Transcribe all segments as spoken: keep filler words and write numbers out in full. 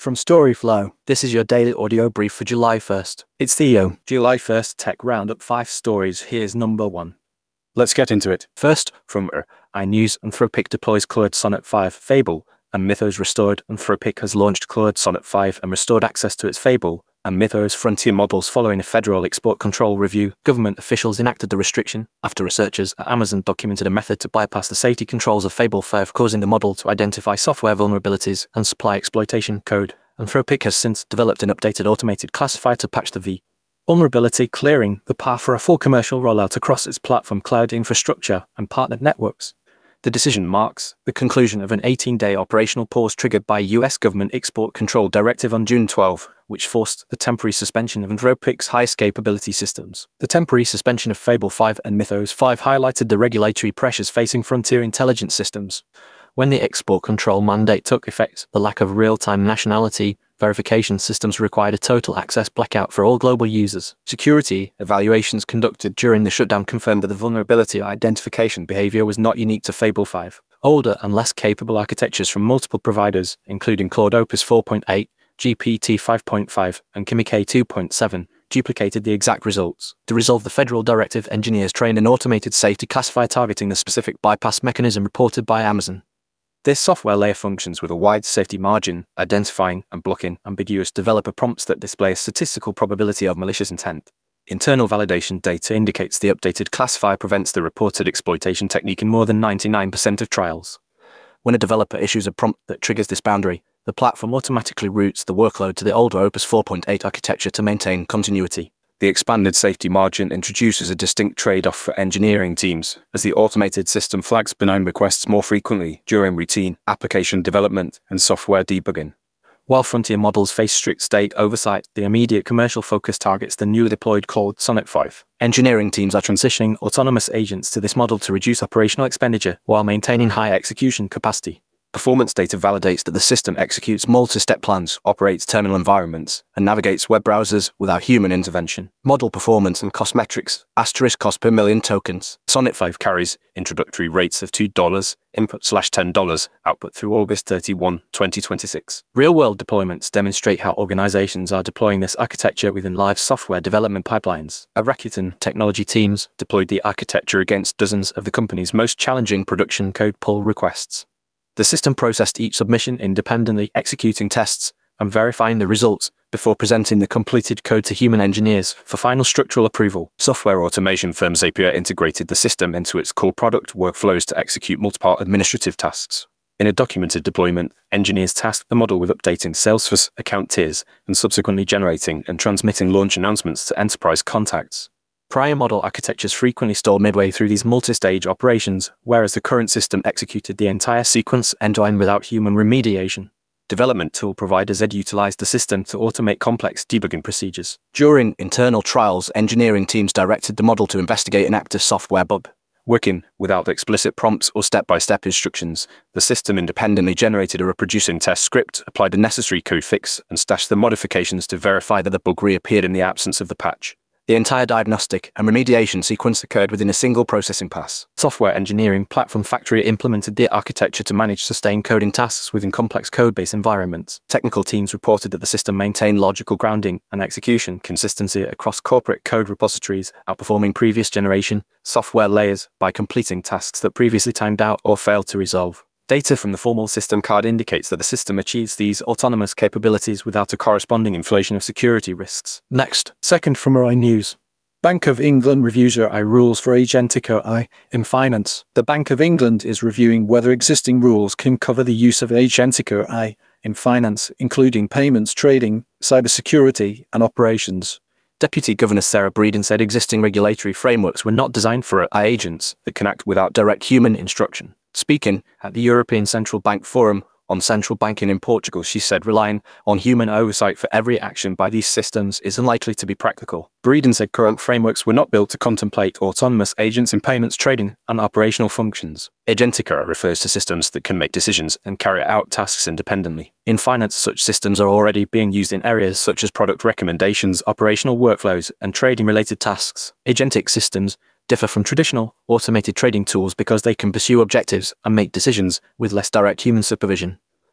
From Storyflow, this is your daily audio brief for July first. It's Theo. July first Tech Roundup five stories. Here's number one. Let's get into it. First, from iNews, Anthropic deploys Claude Sonnet five Fable, and Mythos restored. Anthropic has launched Claude Sonnet five and restored access to its Fable and Mythos frontier models following a federal export control review. Government officials enacted the restriction after researchers at Amazon documented a method to bypass the safety controls of Fable five, causing the model to identify software vulnerabilities and supply exploitation code. Anthropic has since developed an updated automated classifier to patch the V vulnerability, clearing the path for a full commercial rollout across its platform, cloud infrastructure, and partnered networks. The decision marks the conclusion of an eighteen-day operational pause triggered by U S government export control directive on June twelfth, which forced the temporary suspension of Anthropic's highest capability systems. The temporary suspension of Fable five and Mythos five highlighted the regulatory pressures facing frontier intelligence systems. When the export control mandate took effect, the lack of real-time nationality verification systems required a total access blackout for all global users. Security evaluations conducted during the shutdown confirmed that the vulnerability identification behavior was not unique to Fable five. Older and less capable architectures from multiple providers, including Claude Opus four point eight, G P T five point five, and Kimike two point seven, duplicated the exact results. To resolve the federal directive, engineers trained an automated safety classifier targeting the specific bypass mechanism reported by Amazon. This software layer functions with a wide safety margin, identifying and blocking ambiguous developer prompts that display a statistical probability of malicious intent. Internal validation data indicates the updated classifier prevents the reported exploitation technique in more than ninety-nine percent of trials. When a developer issues a prompt that triggers this boundary, the platform automatically routes the workload to the older Opus four point eight architecture to maintain continuity. The expanded safety margin introduces a distinct trade-off for engineering teams, as the automated system flags benign requests more frequently during routine application development and software debugging. While frontier models face strict state oversight, the immediate commercial focus targets the newly deployed Claude Sonnet five. Engineering teams are transitioning autonomous agents to this model to reduce operational expenditure while maintaining high execution capacity. Performance data validates that the system executes multi-step plans, operates terminal environments, and navigates web browsers without human intervention. Model performance and cost metrics. Asterisk cost per million tokens. Sonnet five carries introductory rates of two dollars, input slash ten dollars, output through August thirty-first, twenty twenty-six. Real-world deployments demonstrate how organizations are deploying this architecture within live software development pipelines. Rakuten technology teams deployed the architecture against dozens of the company's most challenging production code pull requests. The system processed each submission independently, executing tests and verifying the results before presenting the completed code to human engineers for final structural approval. Software automation firm Zapier integrated the system into its core product workflows to execute multiple administrative tasks. In a documented deployment, engineers tasked the model with updating Salesforce account tiers and subsequently generating and transmitting launch announcements to enterprise contacts. Prior model architectures frequently stalled midway through these multi-stage operations, whereas the current system executed the entire sequence end-to-end without human remediation. Development tool provider Z utilized the system to automate complex debugging procedures. During internal trials, engineering teams directed the model to investigate an active software bug. Working without explicit prompts or step-by-step instructions, the system independently generated a reproducing test script, applied the necessary code fix, and stashed the modifications to verify that the bug reappeared in the absence of the patch. The entire diagnostic and remediation sequence occurred within a single processing pass. Software engineering platform Factory implemented the architecture to manage sustained coding tasks within complex codebase environments. Technical teams reported that the system maintained logical grounding and execution consistency across corporate code repositories, outperforming previous generation software layers by completing tasks that previously timed out or failed to resolve. Data from the formal system card indicates that the system achieves these autonomous capabilities without a corresponding inflation of security risks. Next, second from iNews. Bank of England reviews A I rules for agentic A I in finance. The Bank of England is reviewing whether existing rules can cover the use of agentic A I in finance, including payments, trading, cybersecurity, and operations. Deputy Governor Sarah Breeden said existing regulatory frameworks were not designed for A I agents that can act without direct human instruction. Speaking at the European Central Bank Forum on central banking in Portugal, she said relying on human oversight for every action by these systems is unlikely to be practical. Breeden said current frameworks were not built to contemplate autonomous agents in payments, trading, and operational functions. Agentic A I refers to systems that can make decisions and carry out tasks independently. In finance, such systems are already being used in areas such as product recommendations, operational workflows, and trading-related tasks. Agentic systems differ from traditional automated trading tools because they can pursue objectives and make decisions with less direct human supervision.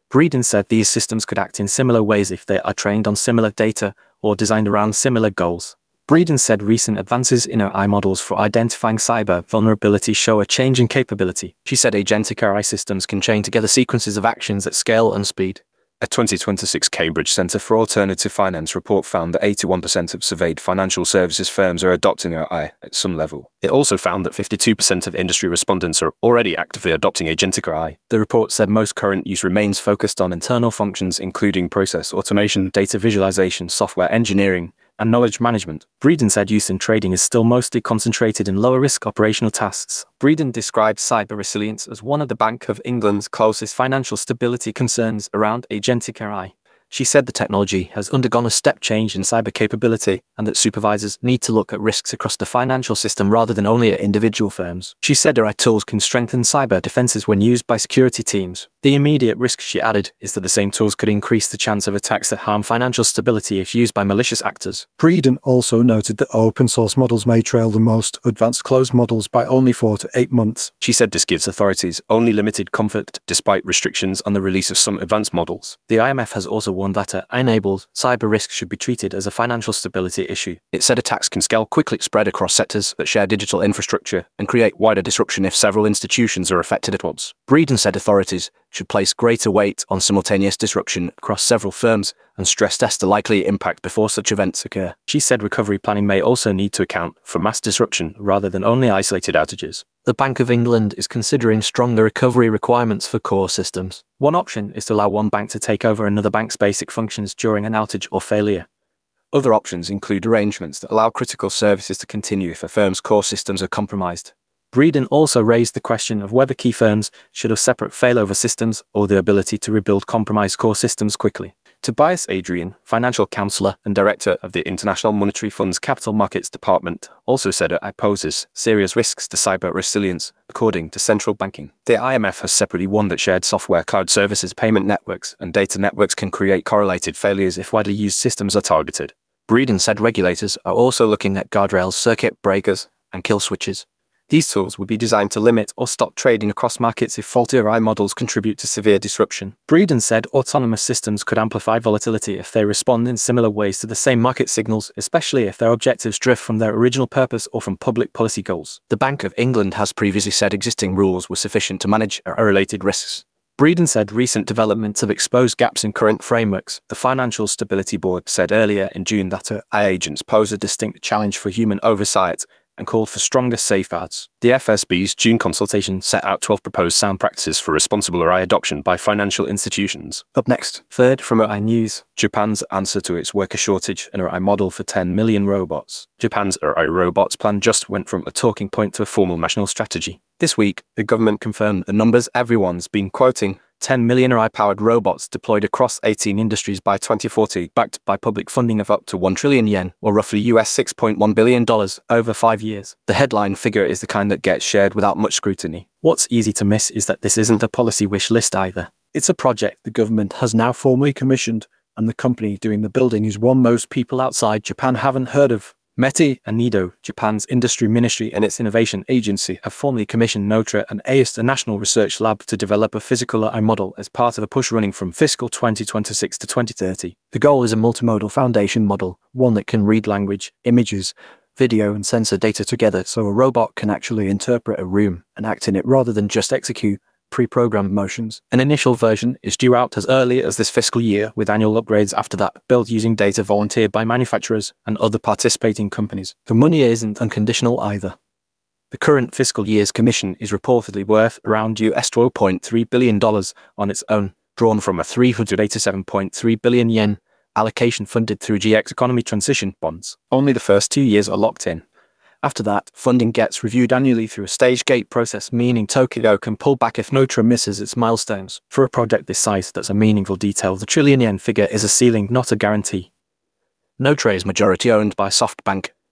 Breeden said these systems could act in similar ways if they are trained on similar data or designed around similar goals. Breeden said recent advances in A I models for identifying cyber vulnerabilities show a change in capability. She said agentic A I systems can chain together sequences of actions at scale and speed. A twenty twenty-six Cambridge Centre for Alternative Finance report found that eighty-one percent of surveyed financial services firms are adopting A I at some level. It also found that fifty-two percent of industry respondents are already actively adopting agentic A I. The report said most current use remains focused on internal functions including process automation, data visualization, software engineering, and knowledge management. Breeden said use in trading is still mostly concentrated in lower-risk operational tasks. Breeden described cyber resilience as one of the Bank of England's closest financial stability concerns around agentic A I. She said the technology has undergone a step change in cyber capability and that supervisors need to look at risks across the financial system rather than only at individual firms. She said A I tools can strengthen cyber defenses when used by security teams. The immediate risk, she added, is that the same tools could increase the chance of attacks that harm financial stability if used by malicious actors. Breeden also noted that open source models may trail the most advanced closed models by only four to eight months. She said this gives authorities only limited comfort despite restrictions on the release of some advanced models. The I M F has also warned that A I-enabled cyber risk should be treated as a financial stability issue. It said attacks can scale quickly, spread across sectors that share digital infrastructure, and create wider disruption if several institutions are affected at once. Breeden said authorities should place greater weight on simultaneous disruption across several firms and stress test the likely impact before such events occur. She said recovery planning may also need to account for mass disruption rather than only isolated outages. The Bank of England is considering stronger recovery requirements for core systems. One option is to allow one bank to take over another bank's basic functions during an outage or failure. Other options include arrangements that allow critical services to continue if a firm's core systems are compromised. Breeden also raised the question of whether key firms should have separate failover systems or the ability to rebuild compromised core systems quickly. Tobias Adrian, financial counselor and director of the International Monetary Fund's Capital Markets Department, also said A I poses serious risks to cyber resilience, according to central banking. The I M F has separately warned that shared software, cloud services, payment networks, and data networks can create correlated failures if widely used systems are targeted. Breeden said regulators are also looking at guardrails, circuit breakers, and kill switches. These tools would be designed to limit or stop trading across markets if faulty A I models contribute to severe disruption. Breeden said autonomous systems could amplify volatility if they respond in similar ways to the same market signals, especially if their objectives drift from their original purpose or from public policy goals. The Bank of England has previously said existing rules were sufficient to manage A I-related risks. Breeden said recent developments have exposed gaps in current frameworks. The Financial Stability Board said earlier in June that A I agents pose a distinct challenge for human oversight and called for stronger safeguards. The F S B's June consultation set out twelve proposed sound practices for responsible A I adoption by financial institutions. Up next, third from A I News, Japan's answer to its worker shortage and A I model for ten million robots. Japan's A I robots plan just went from a talking point to a formal national strategy. This week, the government confirmed the numbers everyone's been quoting: ten million A I-powered robots deployed across eighteen industries by twenty forty, backed by public funding of up to one trillion yen, or roughly U S six point one billion dollars, over five years. The headline figure is the kind that gets shared without much scrutiny. What's easy to miss is that this isn't a policy wish list either. It's a project the government has now formally commissioned, and the company doing the building is one most people outside Japan haven't heard of. METI and NIDO, Japan's industry ministry and its innovation agency, have formally commissioned Notre and A I S T, a national research lab, to develop a physical A I model as part of a push running from fiscal twenty twenty-six to twenty thirty. The goal is a multimodal foundation model, one that can read language, images, video and sensor data together so a robot can actually interpret a room and act in it rather than just execute pre-programmed motions. An initial version is due out as early as this fiscal year, with annual upgrades after that, built using data volunteered by manufacturers and other participating companies. The money isn't unconditional either. The current fiscal year's commission is reportedly worth around U S twelve point three billion dollars on its own, drawn from a three hundred eighty-seven point three billion yen allocation funded through G X Economy Transition bonds. Only the first two years are locked in. After that, funding gets reviewed annually through a stage gate process, meaning Tokyo can pull back if Notre misses its milestones. For a project this size that's a meaningful detail, the trillion yen figure is a ceiling, not a guarantee. Notre is majority owned by SoftBank,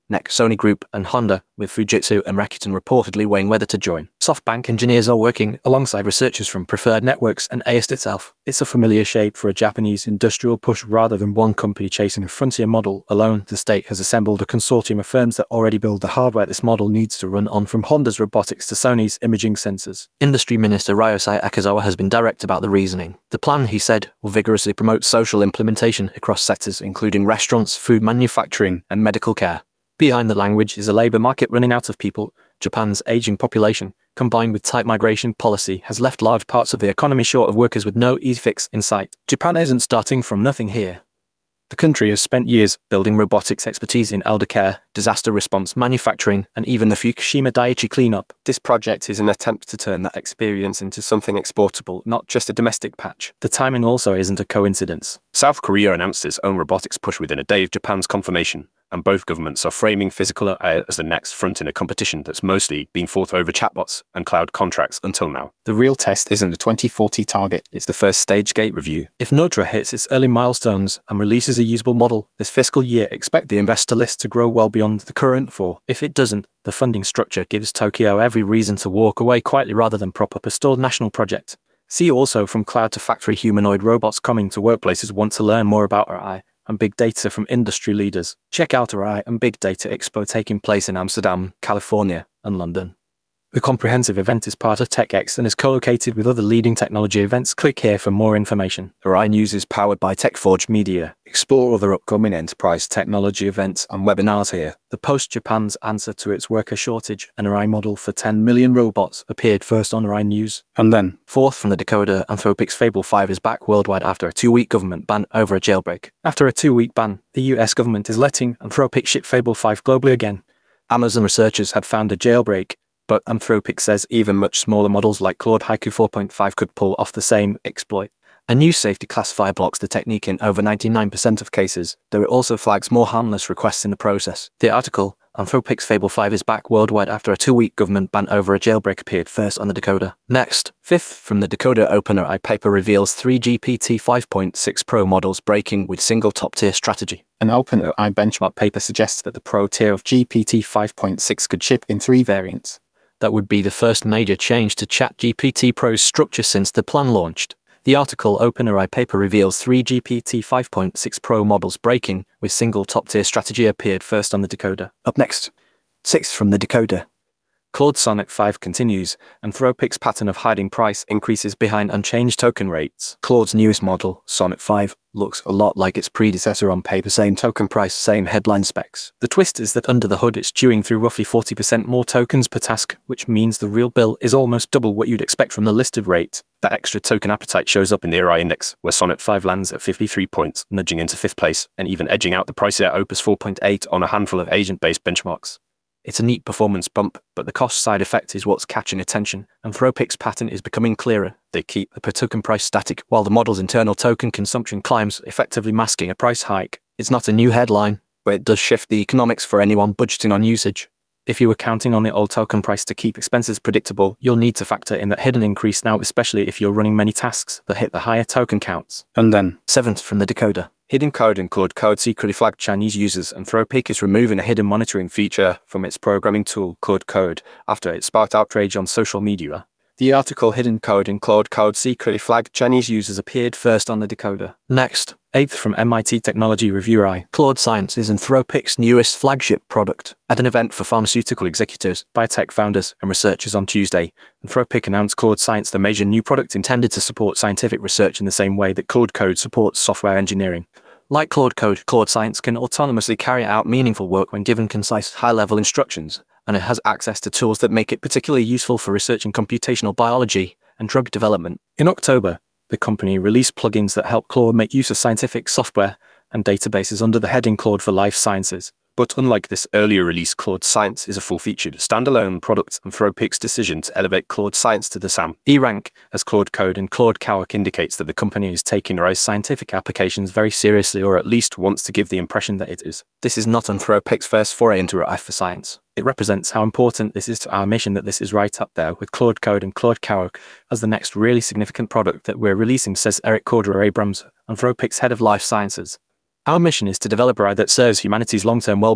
Next, Sony Group and Honda, with Fujitsu and Rakuten reportedly weighing whether to join. SoftBank engineers are working alongside researchers from Preferred Networks and A I S T itself. It's a familiar shape for a Japanese industrial push rather than one company chasing a frontier model alone. The state has assembled a consortium of firms that already build the hardware this model needs to run on, from Honda's robotics to Sony's imaging sensors. Industry Minister Ryosai Akazawa has been direct about the reasoning. The plan, he said, will vigorously promote social implementation across sectors including restaurants, food manufacturing, and medical care. Behind the language is a labour market running out of people. Japan's ageing population, combined with tight migration policy, has left large parts of the economy short of workers with no easy fix in sight. Japan isn't starting from nothing here. The country has spent years building robotics expertise in elder care, disaster response, manufacturing, and even the Fukushima Daiichi cleanup. This project is an attempt to turn that experience into something exportable, not just a domestic patch. The timing also isn't a coincidence. South Korea announced its own robotics push within a day of Japan's confirmation, and both governments are framing physical A I as the next front in a competition that's mostly been fought over chatbots and cloud contracts until now. The real test isn't a twenty forty target, it's the first stage gate review. If Nutra hits its early milestones and releases a usable model this fiscal year, expect the investor list to grow well beyond the current four. If it doesn't, the funding structure gives Tokyo every reason to walk away quietly rather than prop up a stalled national project. See also From Cloud to Factory, humanoid robots coming to workplaces. Want to learn more about A I and big data from industry leaders? Check out A I and Big Data Expo taking place in Amsterdam, California, and London. The comprehensive event is part of TechX and is co-located with other leading technology events. Click here for more information. A I News is powered by TechForge Media. Explore other upcoming enterprise technology events and webinars here. The Post Japan's answer to its worker shortage, an A I model for ten million robots, appeared first on A I News. And then, fourth from the Decoder, Anthropic's Fable five is back worldwide after a two-week government ban over a jailbreak. After a two-week ban, the U S government is letting Anthropic ship Fable five globally again. Amazon researchers had found a jailbreak, but Anthropic says even much smaller models like Claude Haiku four point five could pull off the same exploit. A new safety classifier blocks the technique in over ninety-nine percent of cases, though it also flags more harmless requests in the process. The article, Anthropic's Fable five is back worldwide after a two-week government ban over a jailbreak, appeared first on the Decoder. Next, fifth from the Decoder, OpenAI paper reveals three G P T five point six Pro models breaking with single top-tier strategy. An OpenAI benchmark paper suggests that the Pro tier of G P T five point six could ship in three variants. That would be the first major change to ChatGPT Pro's structure since the plan launched. The article, OpenAI paper reveals three G P T five point six Pro models breaking with single top-tier strategy, appeared first on the Decoder. Up next, sixth from the Decoder. Claude Sonnet five continues, Anthropic's pattern of hiding price increases behind unchanged token rates. Claude's newest model, Sonnet five, looks a lot like its predecessor on paper. Same token price, same headline specs. The twist is that under the hood it's chewing through roughly forty percent more tokens per task, which means the real bill is almost double what you'd expect from the listed rate. That extra token appetite shows up in the A I index, where Sonnet five lands at fifty-three points, nudging into fifth place, and even edging out the pricier Opus four point eight on a handful of agent-based benchmarks. It's a neat performance bump, but the cost side effect is what's catching attention. Anthropic's pattern is becoming clearer. They keep the per token price static, while the model's internal token consumption climbs, effectively masking a price hike. It's not a new headline, but it does shift the economics for anyone budgeting on usage. If you were counting on the old token price to keep expenses predictable, you'll need to factor in that hidden increase now, especially if you're running many tasks that hit the higher token counts. And then, seventh from the Decoder. Hidden code in Claude Code secretly flagged Chinese users. Anthropic is removing a hidden monitoring feature from its programming tool, Claude Code, after it sparked outrage on social media. The article Hidden Code in Claude Code secretly flagged Chinese users appeared first on the Decoder. Next, eighth from M I T Technology Review. I. Claude Science is Anthropic's newest flagship product. At an event for pharmaceutical executives, biotech founders, and researchers on Tuesday, Anthropic announced Claude Science, the major new product intended to support scientific research in the same way that Claude Code supports software engineering. Like Claude Code, Claude Science can autonomously carry out meaningful work when given concise, high-level instructions, and it has access to tools that make it particularly useful for research in computational biology and drug development. In October, the company released plugins that help Claude make use of scientific software and databases under the heading Claude for Life Sciences. But unlike this earlier release, Claude Science is a full-featured, standalone product. Anthropic's decision to elevate Claude Science to the S A M E rank as Claude Code and Claude Cowok indicates that the company is taking A I's scientific applications very seriously, or at least wants to give the impression that it is. This is not Anthropic's first foray into A I for science. It represents how important this is to our mission, that this is right up there with Claude Code and Claude Cowok as the next really significant product that we're releasing, says Eric Cordero-Abrams, Anthropic's head of life sciences. Our mission is to develop A I that serves humanity's long-term well-being.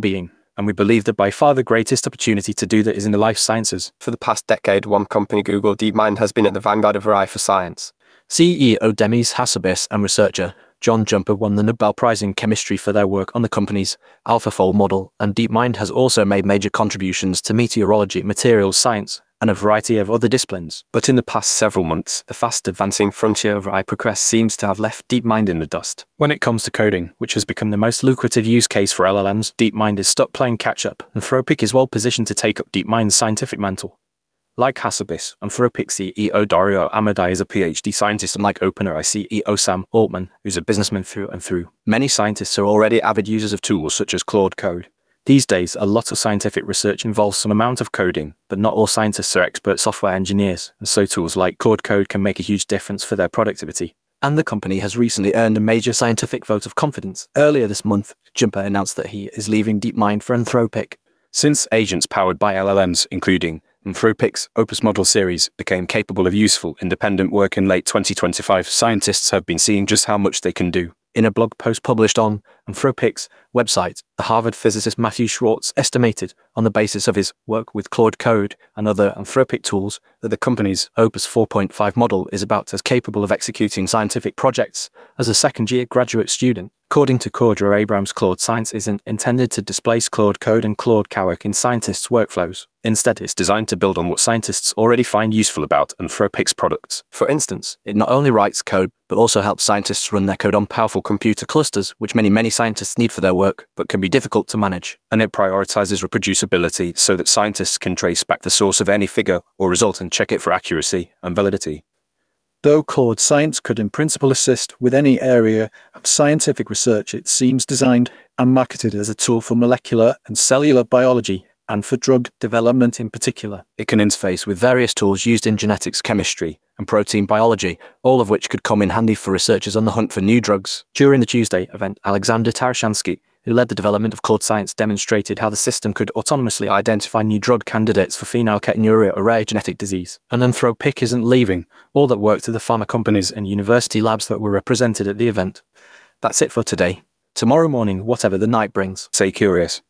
and we believe that by far the greatest opportunity to do that is in the life sciences. For the past decade, one company, Google DeepMind, has been at the vanguard of A I for science. C E O Demis Hassabis and researcher John Jumper won the Nobel Prize in Chemistry for their work on the company's AlphaFold model, and DeepMind has also made major contributions to meteorology, materials science, and a variety of other disciplines. But in the past several months, the fast-advancing frontier of A I progress seems to have left DeepMind in the dust. When it comes to coding, which has become the most lucrative use case for L L Ms, DeepMind is stuck playing catch-up, and Anthropic is well positioned to take up DeepMind's scientific mantle. Like Hassabis, Anthropic C E O Dario Amodei is a PhD scientist, and like OpenAI C E O Sam Altman, who's a businessman through and through. Many scientists are already avid users of tools such as Claude Code. These days, a lot of scientific research involves some amount of coding, but not all scientists are expert software engineers, and so tools like Claude Code can make a huge difference for their productivity. And the company has recently earned a major scientific vote of confidence. Earlier this month, Jumper announced that he is leaving DeepMind for Anthropic. Since agents powered by L L Ms, including Anthropic's Opus model series, became capable of useful, independent work in late twenty twenty-five, scientists have been seeing just how much they can do. In a blog post published on Anthropic's website, the Harvard physicist Matthew Schwartz estimated, on the basis of his work with Claude Code and other Anthropic tools, that the company's Opus four point five model is about as capable of executing scientific projects as a second-year graduate student. According to Cordra Abrams, Claude Science isn't intended to displace Claude Code and Claude Cowork in scientists' workflows. Instead, it's designed to build on what scientists already find useful about Anthropic's products. For instance, it not only writes code, but also helps scientists run their code on powerful computer clusters, which many, many scientists need for their work, but can be difficult to manage. And it prioritizes reproducibility so that scientists can trace back the source of any figure or result and check it for accuracy and validity. Though Claude Science could in principle assist with any area of scientific research, it seems designed and marketed as a tool for molecular and cellular biology, and for drug development in particular. It can interface with various tools used in genetics, chemistry, and protein biology, all of which could come in handy for researchers on the hunt for new drugs. During the Tuesday event, Alexander Tarashansky, who led the development of Claude Science, demonstrated how the system could autonomously identify new drug candidates for phenylketonuria, a rare genetic disease. And Anthropic isn't leaving. All that work to the pharma companies and university labs that were represented at the event. That's it for today. Tomorrow morning, whatever the night brings, stay curious.